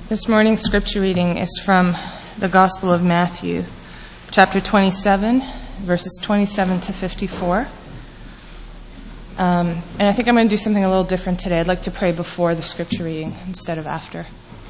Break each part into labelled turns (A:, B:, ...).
A: This morning's scripture reading is from the Gospel of Matthew, chapter 27, verses 27 to 54. And I think I'm going to do something a little different today. I'd like to pray before the scripture reading instead of after.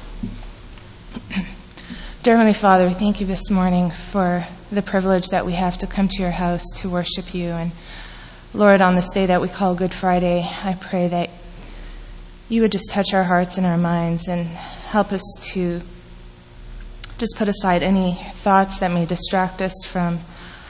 A: Dear Heavenly Father, we thank you this morning for the privilege that we have to come to your house to worship you. And Lord, on this day that we call Good Friday, I pray that you would just touch our hearts and our minds and help us to just put aside any thoughts that may distract us from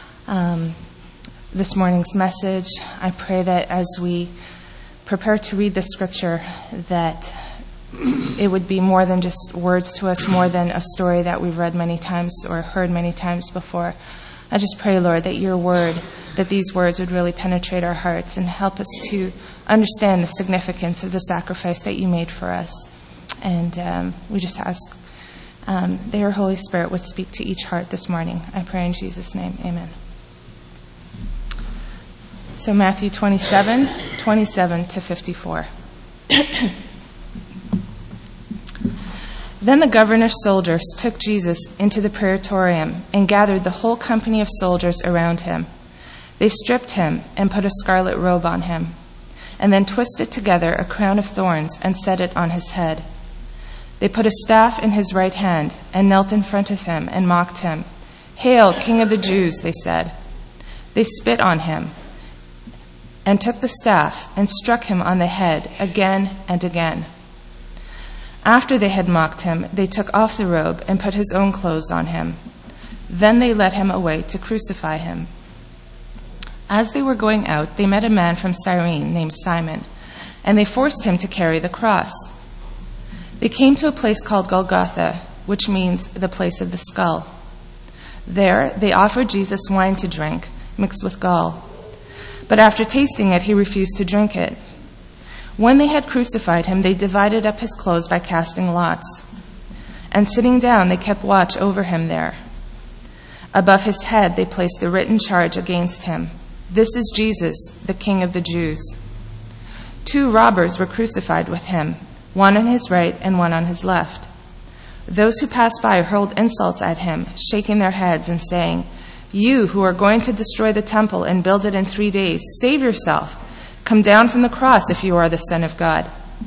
A: this morning's message. I pray that as we prepare to read the scripture, that it would be more than just words to us, more than a story that we've read many times or heard many times before. I just pray, Lord, that your word, that these words would really penetrate our hearts and help us to understand the significance of the sacrifice that you made for us. And we just ask that your Holy Spirit would speak to each heart this morning. I pray in Jesus' name. Amen. So Matthew 27 to 54. Then the governor's soldiers took Jesus into the praetorium and gathered the whole company of soldiers around him. They stripped him and put a scarlet robe on him, and then twisted together a crown of thorns and set it on his head. They put a staff in his right hand and knelt in front of him and mocked him. "Hail, King of the Jews," they said. They spit on him and took the staff and struck him on the head again and again. After they had mocked him, they took off the robe and put his own clothes on him. Then they led him away to crucify him. As they were going out, they met a man from Cyrene named Simon, and they forced him to carry the cross. They came to a place called Golgotha, which means the place of the skull. There they offered Jesus wine to drink, mixed with gall. But after tasting it, he refused to drink it. When they had crucified him, they divided up his clothes by casting lots. And sitting down, they kept watch over him there. Above his head, they placed the written charge against him: "This is Jesus, the King of the Jews." 2 robbers were crucified with him, one on his right and one on his left. Those who passed by hurled insults at him, shaking their heads and saying, "You who are going to destroy the temple and build it in 3 days, save yourself. Come down from the cross if you are the Son of God."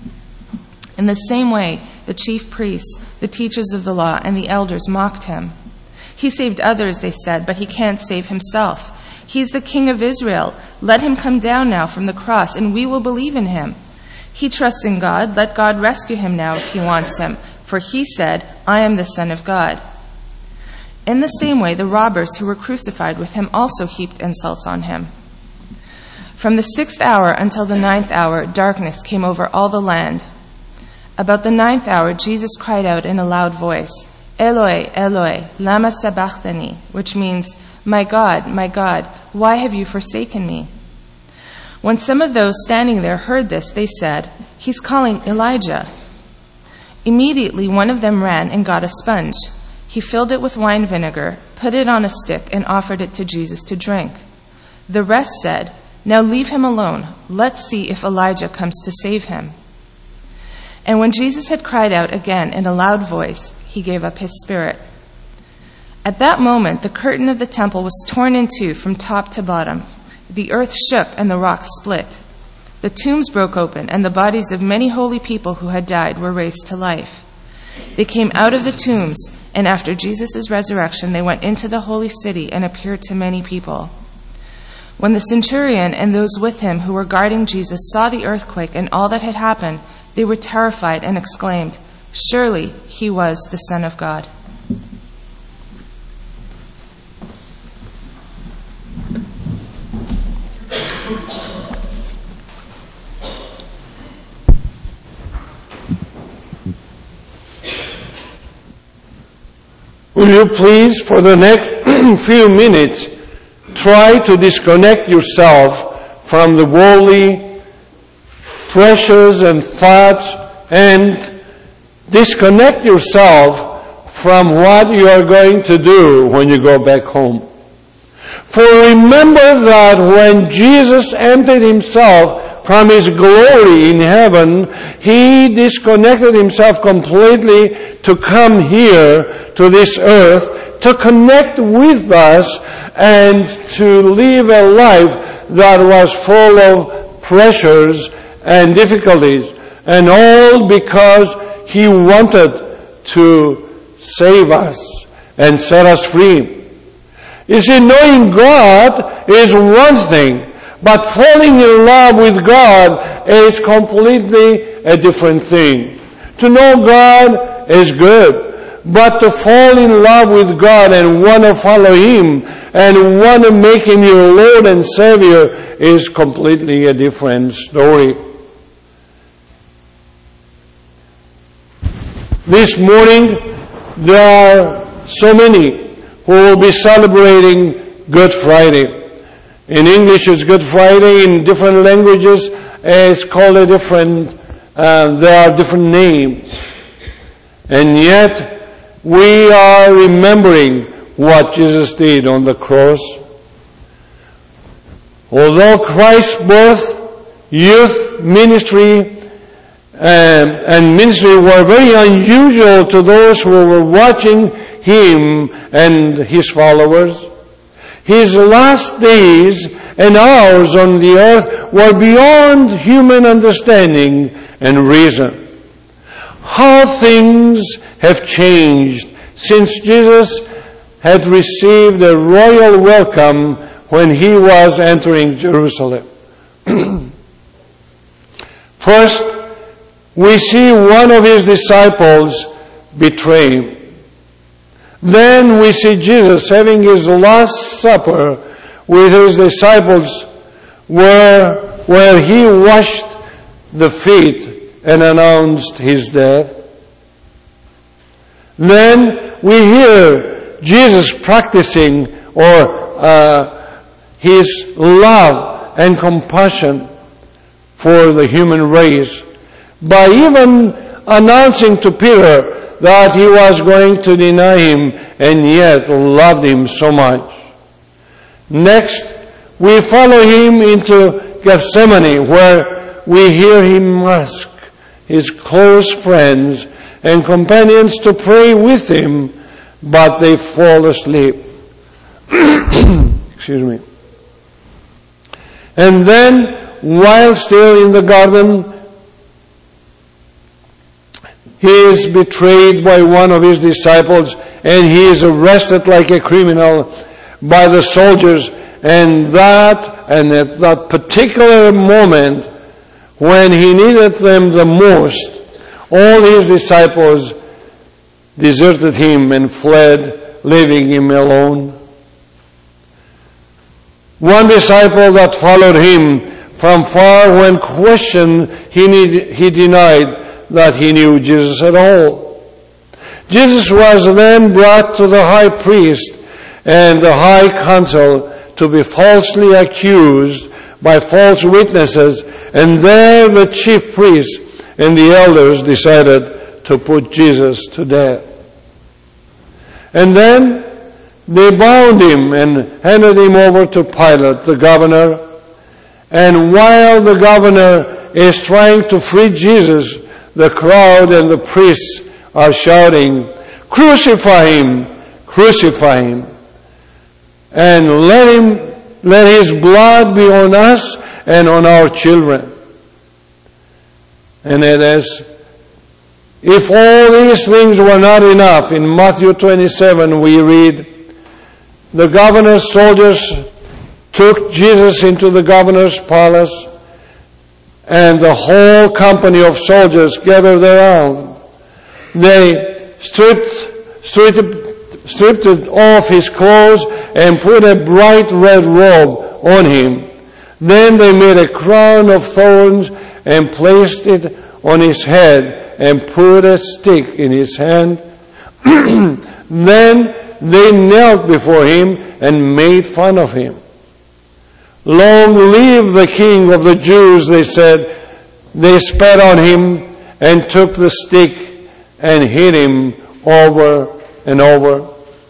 A: In the same way, the chief priests, the teachers of the law, and the elders mocked him. "He saved others," they said, "but he can't save himself. He's the King of Israel. Let him come down now from the cross, and we will believe in him. He trusts in God. Let God rescue him now if he wants him. For he said, 'I am the Son of God.'" In the same way, the robbers who were crucified with him also heaped insults on him. From the 6th hour until the 9th hour, darkness came over all the land. About the 9th hour, Jesus cried out in a loud voice, "Eloi, Eloi, lama sabachthani," which means, my God, why have you forsaken me?" When some of those standing there heard this, they said, "He's calling Elijah." Immediately one of them ran and got a sponge. He filled it with wine vinegar, put it on a stick, and offered it to Jesus to drink. The rest said, "Now leave him alone. Let's see if Elijah comes to save him." And when Jesus had cried out again in a loud voice, he gave up his spirit. At that moment, the curtain of the temple was torn in two from top to bottom. The earth shook and the rocks split. The tombs broke open, and the bodies of many holy people who had died were raised to life. They came out of the tombs, and after Jesus' resurrection, they went into the holy city and appeared to many people. When the centurion and those with him who were guarding Jesus saw the earthquake and all that had happened, they were terrified and exclaimed, "Surely he was the Son of God."
B: Will you please, for the next few minutes, try to disconnect yourself from the worldly pressures and thoughts, and disconnect yourself from what you are going to do when you go back home. For remember that when Jesus emptied himself from his glory in heaven, he disconnected himself completely to come here to this earth, to connect with us, and to live a life that was full of pressures and difficulties, and all because He wanted to save us and set us free. You see, knowing God is one thing, but falling in love with God is completely a different thing. To know God is good, but to fall in love with God and want to follow Him and want to make Him your Lord and Savior is completely a different story. This morning, there are so many who will be celebrating Good Friday. In English it's Good Friday, in different languages it's called a different, there are different names. And yet, we are remembering what Jesus did on the cross. Although Christ's birth, youth, ministry, and ministry were very unusual to those who were watching Him and His followers, His last days and hours on the earth were beyond human understanding and reason. How things have changed since Jesus had received a royal welcome when He was entering Jerusalem. First, we see one of His disciples betray Him. Then we see Jesus having His last supper with His disciples where He washed the feet and announced His death. Then we hear Jesus practicing His love and compassion for the human race by even announcing to Peter that he was going to deny Him and yet loved Him so much. Next, we follow Him into Gethsemane, where we hear Him ask His close friends and companions to pray with Him, but they fall asleep. Excuse me. And then, while still in the garden, He is betrayed by one of His disciples, and He is arrested like a criminal by the soldiers. And at that particular moment, when He needed them the most, all His disciples deserted Him and fled, leaving Him alone. One disciple that followed Him from far, when questioned, he denied that he knew Jesus at all. Jesus was then brought to the high priest and the high council to be falsely accused by false witnesses, and there the chief priests and the elders decided to put Jesus to death. And then they bound Him and handed Him over to Pilate, the governor. And while the governor is trying to free Jesus, the crowd and the priests are shouting, "Crucify Him! Crucify Him! And let His blood be on us and on our children." And it is, if all these things were not enough, in Matthew 27 we read, the governor's soldiers took Jesus into the governor's palace, and the whole company of soldiers gathered around. They stripped off His clothes and put a bright red robe on Him. Then they made a crown of thorns and placed it on His head and put a stick in His hand. Then they knelt before Him and made fun of Him. "Long live the King of the Jews," they said. They spat on Him and took the stick and hit Him over and over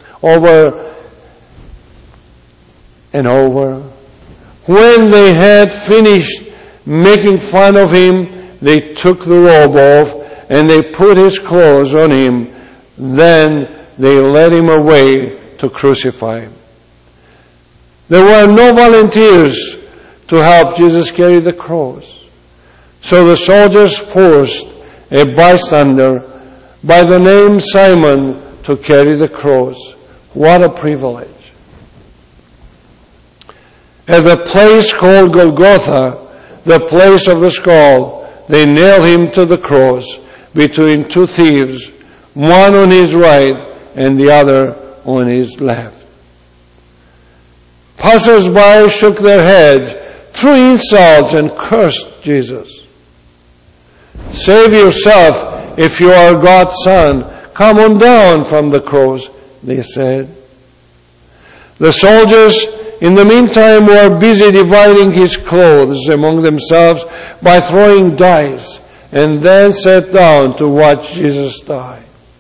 B: and over. When they had finished making fun of Him, they took the robe off and they put His clothes on Him, Then they led him away to crucify him. There were no volunteers to help Jesus carry the cross. So the soldiers forced a bystander by the name Simon to carry the cross. What a privilege. At the place called Golgotha, the place of the skull, they nailed him to the cross between two thieves, one on his right and the other on his left. Passers-by shook their heads, threw insults, and cursed Jesus. "Save yourself if you are God's son. Come on down from the cross," they said. The soldiers, in the meantime, were busy dividing his clothes among themselves by throwing dice, and then sat down to watch Jesus die.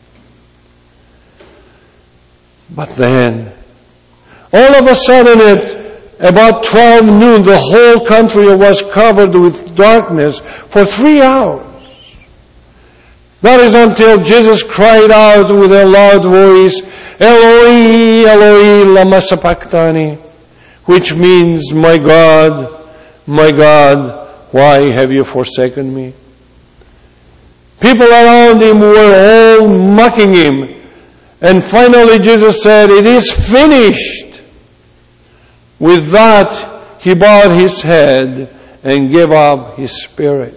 B: But then, all of a sudden at about 12 noon, the whole country was covered with darkness for 3 hours. That is until Jesus cried out with a loud voice, "Eloi, Eloi, lama sabachthani," which means, my God, why have you forsaken me?" People around him were all mocking him. And finally Jesus said, "It is finished." With that, he bowed his head and gave up his spirit.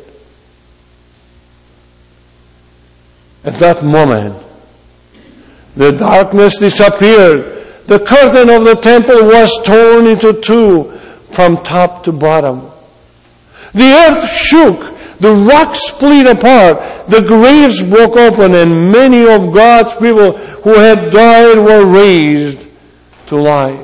B: At that moment, the darkness disappeared. The curtain of the temple was torn into two from top to bottom. The earth shook. The rocks split apart. The graves broke open, and many of God's people who had died were raised to life.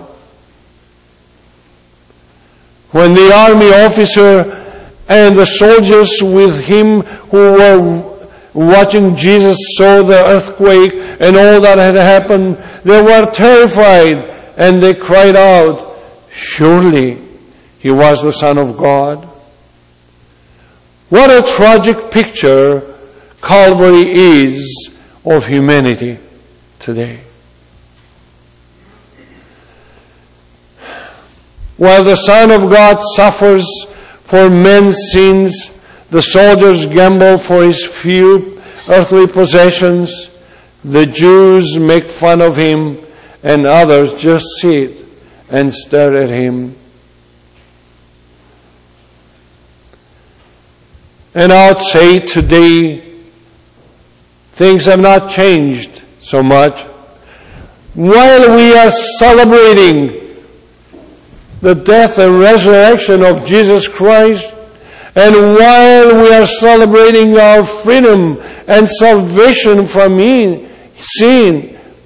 B: When the army officer and the soldiers with him who were watching Jesus saw the earthquake and all that had happened, they were terrified, and they cried out, "Surely he was the Son of God." What a tragic picture Calvary is of humanity today. While the Son of God suffers for men's sins, the soldiers gamble for his few earthly possessions, the Jews make fun of him, and others just sit and stare at him. And I would say today, things have not changed so much. While we are celebrating the death and resurrection of Jesus Christ, and while we are celebrating our freedom and salvation from sin,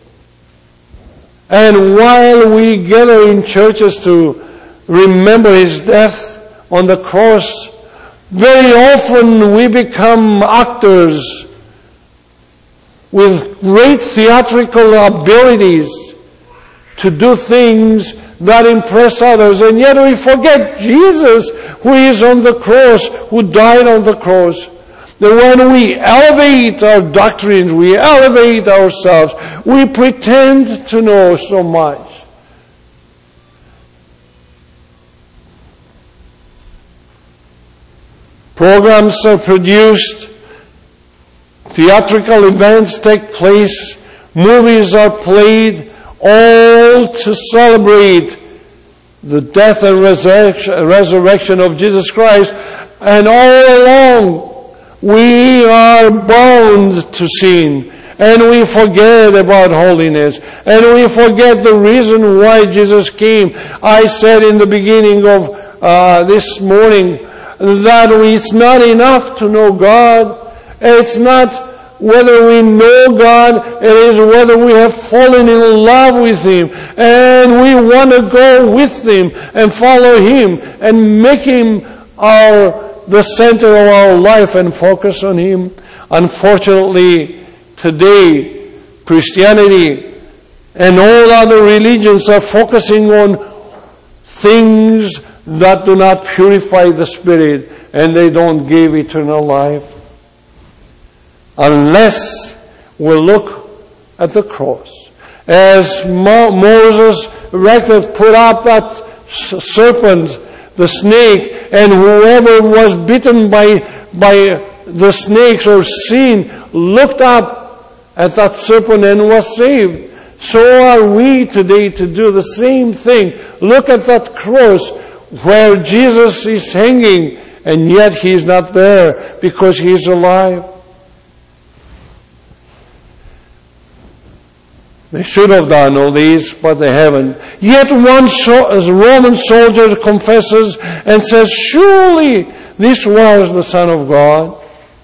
B: and while we gather in churches to remember his death on the cross, very often we become actors with great theatrical abilities to do things that impress others, and yet we forget Jesus, who is on the cross, who died on the cross. That when we elevate our doctrines, we elevate ourselves, we pretend to know so much. Programs are produced, theatrical events take place, movies are played, all to celebrate the death and resurrection of Jesus Christ. And all along, we are bound to sin. And we forget about holiness. And we forget the reason why Jesus came. I said in the beginning of this morning that it's not enough to know God. It's not whether we know God, it is whether we have fallen in love with Him. And we want to go with Him and follow Him and make Him the center of our life and focus on Him. Unfortunately, today, Christianity and all other religions are focusing on things that do not purify the spirit, and they don't give eternal life. Unless we look at the cross. As Moses put up that serpent, the snake, and whoever was bitten by the snakes or sin looked up at that serpent and was saved. So are we today to do the same thing. Look at that cross where Jesus is hanging, and yet He is not there because He is alive. They should have done all these, but they haven't. Yet one Roman soldier confesses and says, surely this was the Son of God.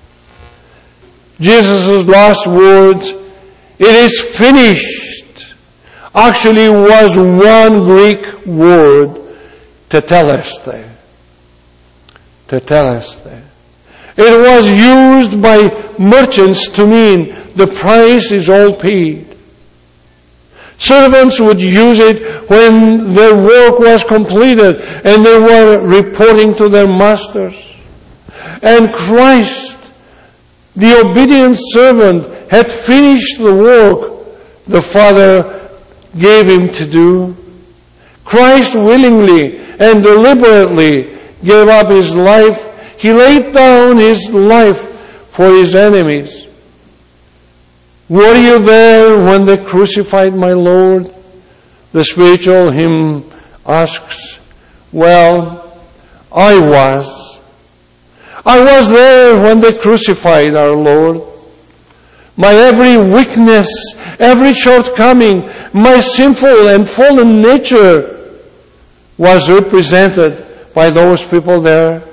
B: Jesus' last words, it is finished, actually was one Greek word, tetelestai. Tetelestai. It was used by merchants to mean the price is all paid. Servants would use it when their work was completed and they were reporting to their masters. And Christ, the obedient servant, had finished the work the Father gave Him to do. Christ willingly and deliberately gave up His life. He laid down His life for His enemies. Were you there when they crucified my Lord? The spiritual hymn asks. Well, I was. I was there when they crucified our Lord. My every weakness, every shortcoming, my sinful and fallen nature was represented by those people there.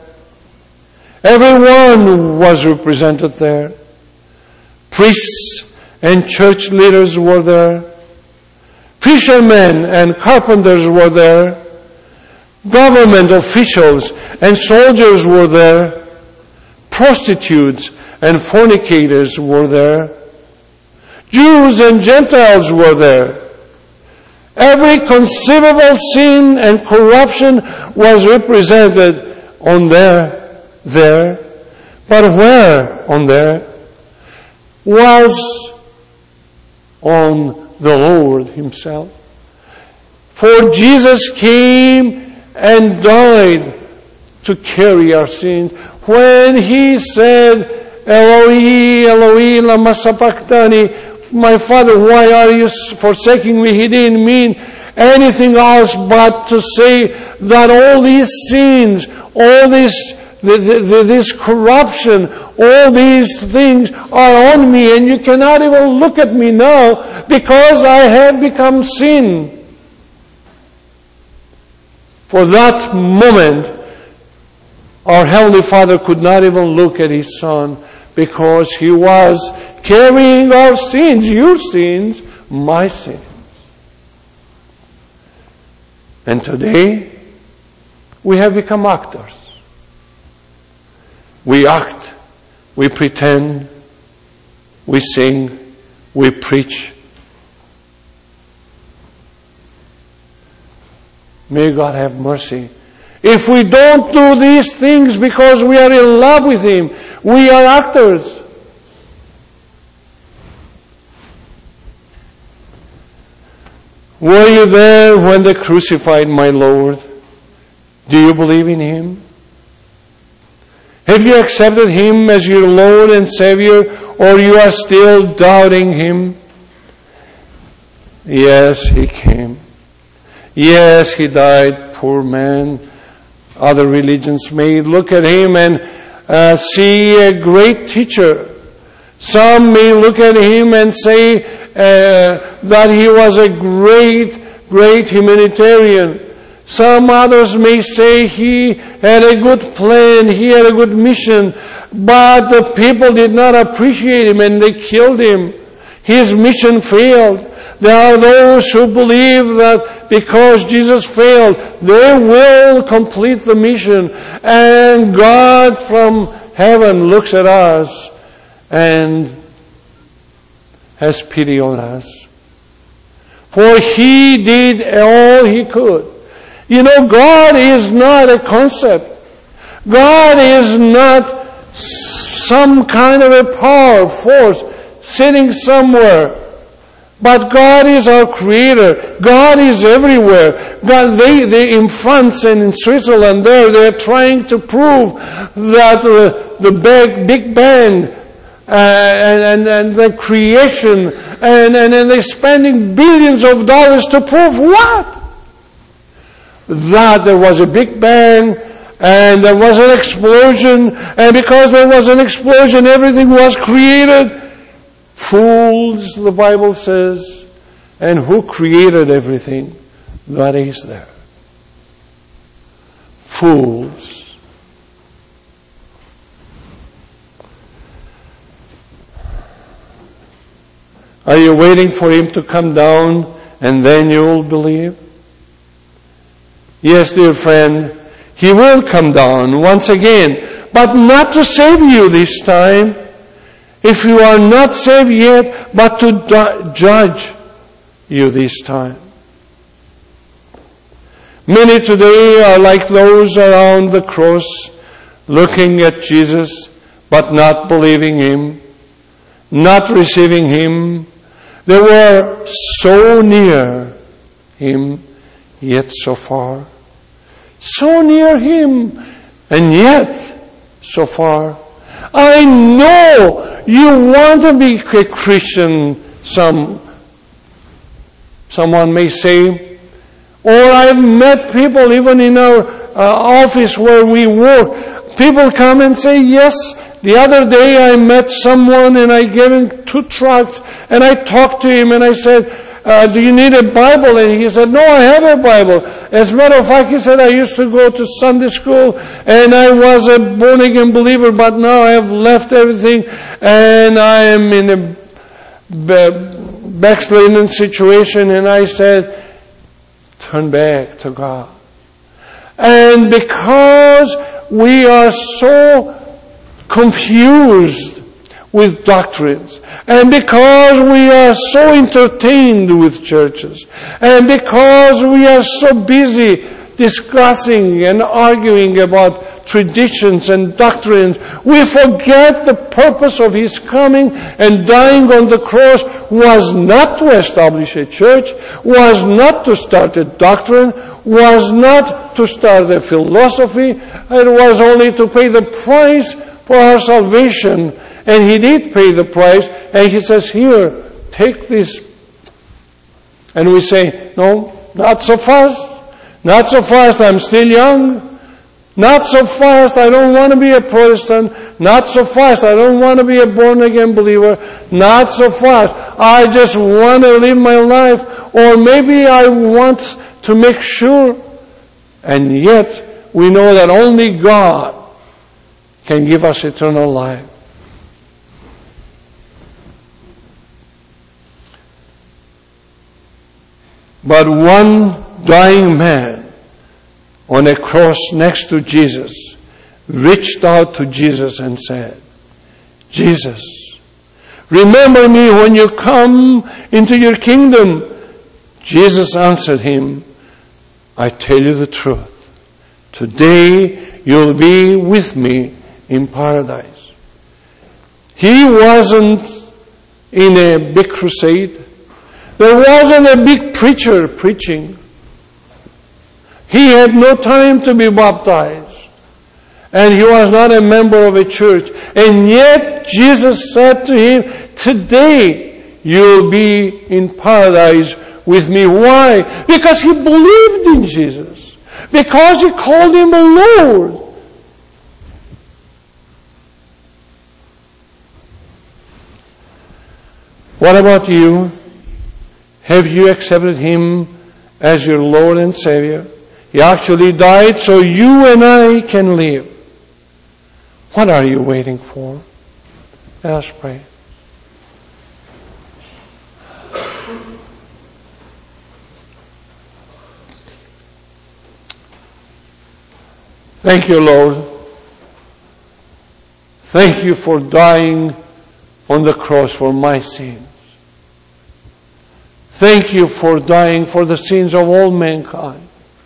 B: Everyone was represented there. Priests and church leaders were there. Fishermen and carpenters were there. Government officials and soldiers were there. Prostitutes and fornicators were there. Jews and Gentiles were there. Every conceivable sin and corruption was represented on there. But where on there? Was on the Lord Himself. For Jesus came and died to carry our sins. When He said, Eloi, Eloi, lama sabachthani, my Father, why are you forsaking me? He didn't mean anything else but to say that all these sins, all this corruption, all these things are on me, and you cannot even look at me now because I have become sin. For that moment, our Heavenly Father could not even look at His Son because He was carrying our sins, your sins, my sins. And today, we have become actors. We act, we pretend, we sing, we preach. May God have mercy. If we don't do these things because we are in love with Him, we are actors. Were you there when they crucified my Lord? Do you believe in Him? Have you accepted Him as your Lord and Savior, or you are still doubting Him? Yes, He came. Yes, He died, poor man. Other religions may look at Him and see a great teacher. Some may look at Him and say that He was a great humanitarian. Some others may say He had a good plan, He had a good mission, but the people did not appreciate Him and they killed Him. His mission failed. There are those who believe that because Jesus failed, they will complete the mission, and God from heaven looks at us and has pity on us. For He did all He could. You know, God is not a concept. God is not some kind of a power, force, sitting somewhere But God is our Creator. God is everywhere. God, they in France and in Switzerland they're trying to prove that the Big Bang and the creation and they're spending billions of dollars to prove what? That there was a Big Bang and there was an explosion, and because there was an explosion everything was created. Fools, the Bible says. And who created everything that is there? Fools. Are you waiting for Him to come down and then you will believe? Yes, dear friend, He will come down once again, but not to save you this time. If you are not saved yet, but to judge you this time. Many today are like those around the cross, looking at Jesus, but not believing Him, not receiving Him. They were so near Him, yet so far. So near Him, and yet so far. I know you want to be a Christian, someone may say. Or I've met people even in our office where we work. People come and say, yes, the other day I met someone and I gave him 2 tracts and I talked to him and I said, do you need a Bible? And he said, no, I have a Bible. As a matter of fact, he said, I used to go to Sunday school and I was a born-again believer, but now I have left everything and I am in a backslidden situation. And I said, turn back to God. And because we are so confused with doctrines, and because we are so entertained with churches, and because we are so busy discussing and arguing about traditions and doctrines, we forget the purpose of His coming and dying on the cross was not to establish a church, was not to start a doctrine, was not to start a philosophy. It was only to pay the price for our salvation. And He did pay the price, and He says, here, take this. And we say, no, not so fast. Not so fast, I'm still young. Not so fast, I don't want to be a Protestant. Not so fast, I don't want to be a born-again believer. Not so fast, I just want to live my life. Or maybe I want to make sure. And yet, we know that only God can give us eternal life. But one dying man on a cross next to Jesus reached out to Jesus and said, Jesus, remember me when you come into your kingdom. Jesus answered him, I tell you the truth. Today you'll be with me in paradise. He wasn't in a big crusade. There wasn't a big preacher preaching. He had no time to be baptized. And he was not a member of a church. And yet Jesus said to him, today you'll be in paradise with me. Why? Because he believed in Jesus. Because he called him a Lord. What about you? Have you accepted Him as your Lord and Savior? He actually died so you and I can live. What are you waiting for? Let us pray. Thank you, Lord. Thank you for dying on the cross for my sins. Thank you for dying for the sins of all mankind.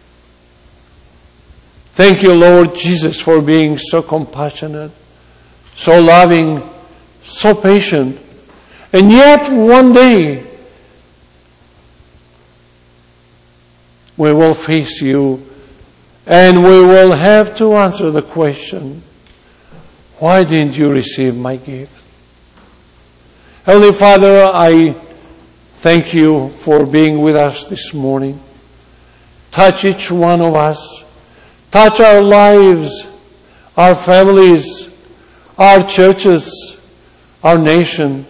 B: Thank you, Lord Jesus, for being so compassionate, so loving, so patient. And yet one day we will face you and we will have to answer the question, why didn't you receive my gift? Heavenly Father, I thank you for being with us this morning. Touch each one of us. Touch our lives, our families, our churches, our nation.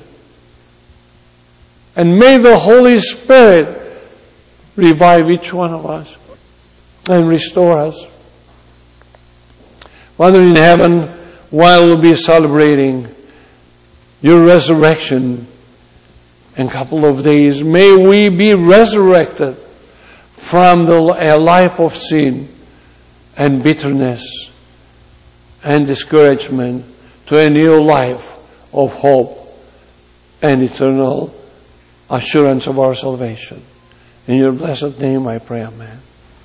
B: And may the Holy Spirit revive each one of us and restore us. Father in heaven, while we'll be celebrating your resurrection in a couple of days, may we be resurrected from a life of sin and bitterness and discouragement to a new life of hope and eternal assurance of our salvation. In your blessed name I pray, amen.